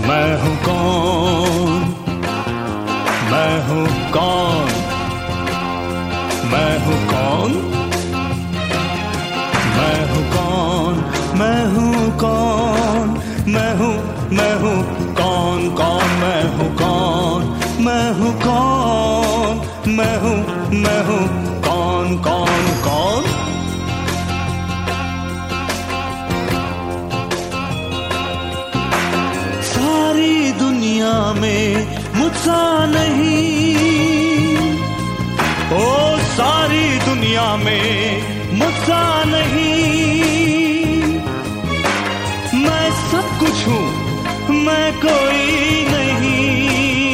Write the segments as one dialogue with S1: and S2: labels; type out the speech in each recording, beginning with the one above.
S1: मैं हूँ कौन, मैं हूँ कौन, मैं हूँ कौन, मैं हूँ कौन, मैं हूँ कौन, मैं हूँ कौन, कौन मैं हूँ कौन, मैं हूँ कौन, मैं हूँ कौन, कौन कौन। सारी दुनिया में मुझसा नहीं, ओ सारी दुनिया में मुझसा नहीं, मैं सब कुछ हूँ, मैं कोई नहीं,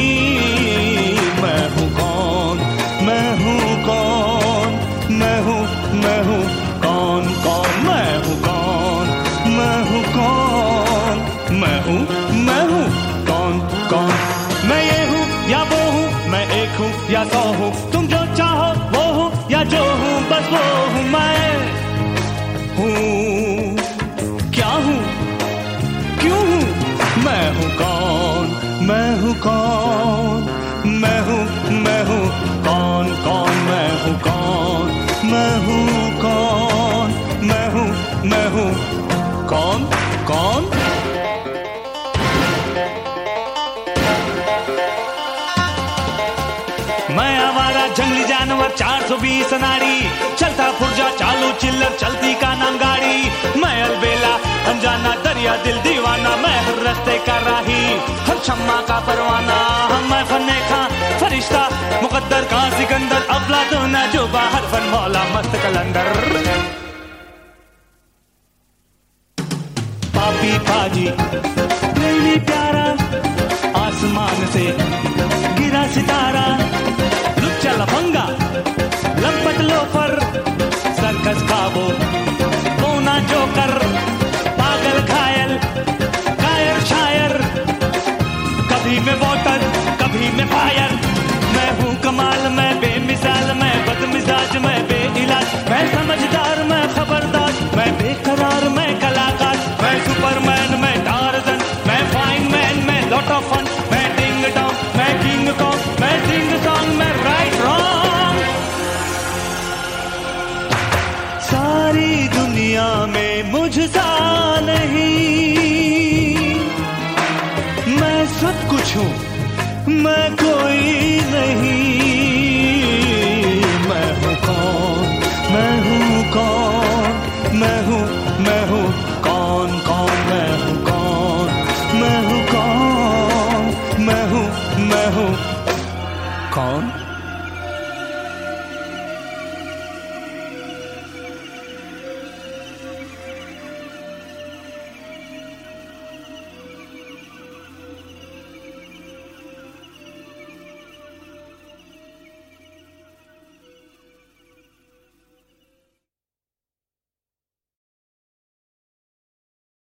S1: मैं हूँ कौन, मैं हूँ कौन, मैं हूँ कौन, कौन मैं हूँ कौन, मैं हूँ कौन, मैं हूँ कौन, कौन। मैं ये हूँ या वो हूँ, मैं एक हूँ या 100 हूँ, तुम जो चाहो वो हूँ या जो हूँ बस वो हूँ। मैं हूँ, क्या हूँ, क्यों हूँ, मैं हूँ कौन, मैं हूँ कौन, मैं हूँ कौन, कौन मैं हूँ कौन, मैं हूँ कौन, मैं हूँ कौन, कौन। मैं आवारा जंगली जानवर 420 नाड़ी, चलता पुर्जा चालू चिल्लर चलती का नाम गाड़ी। मैं अलबेला अनजाना दरिया दिल दीवाना, मैं हर रास्ते का राही, हर शम्मा का परवाना। मैं फन्ने खां फरिश्ता मुकद्दर का सिकंदर, अफलातून जो बाहर फन मौला मस्त कलंदर। पापी पाजी प्रेमी प्यारा, आसमान से गिरा सितारा, लुच्चा लफंगा लंपट लोफर, सर्कस खाबो कोना जोकर, पागल घायल कायर शायर, कभी मैं वोटर कभी मैं फायर। मैं हूँ कमाल, मैं बेमिसाल, मैं बदमिजाज, मैं बेइलाज, मैं समझदार, मैं खबरदार, मैं बेकरार, मैं कलाकार, मैं सुपरमैन, मैं टार्जन, मैं फाइन मैन, मैं लॉट ऑफ फन, मैं डिंग डॉन्ग, मैं किंग कॉन्ग, मैं सिंग सॉन्ग, मैं राइट रॉन्ग। सारी दुनिया में मुझसा नहीं, मैं सब कुछ हूँ, मैं कोई नहीं, मैं हूँ कौन, मैं हूँ कौन, मैं हूँ कौन, कौन मैं हूँ कौन, मैं हूँ कौन, मैं हूँ कौन।